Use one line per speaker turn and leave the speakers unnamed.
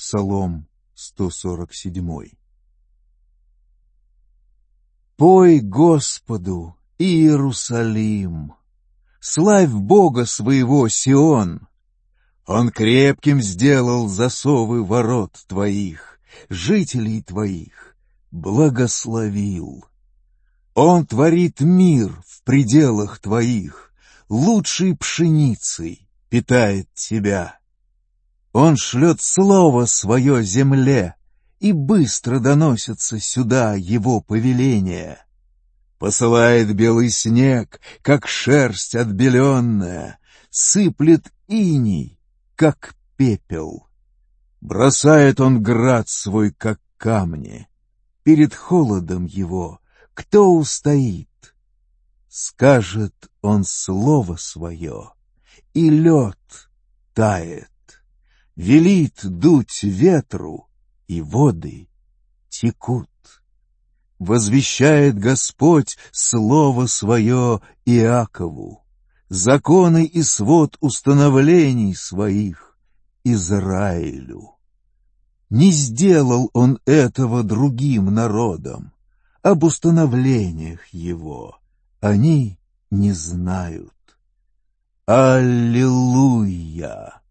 Псалом 147. Пой Господу, Иерусалим! Славь Бога своего, Сион! Он крепким сделал засовы ворот твоих, жителей твоих благословил. Он творит мир в пределах твоих, лучшей пшеницей питает тебя. Он шлет слово свое земле, и быстро доносится сюда его повеление. Посылает белый снег, как шерсть отбеленная, сыплет иней, как пепел. Бросает он град свой, как камни. Перед холодом его кто устоит? Скажет он слово свое, и лед тает. Велит дуть ветру, и воды текут. Возвещает Господь слово свое Иакову, законы и свод установлений своих Израилю. Не сделал он этого другим народам, об установлениях его они не знают. Аллилуйя!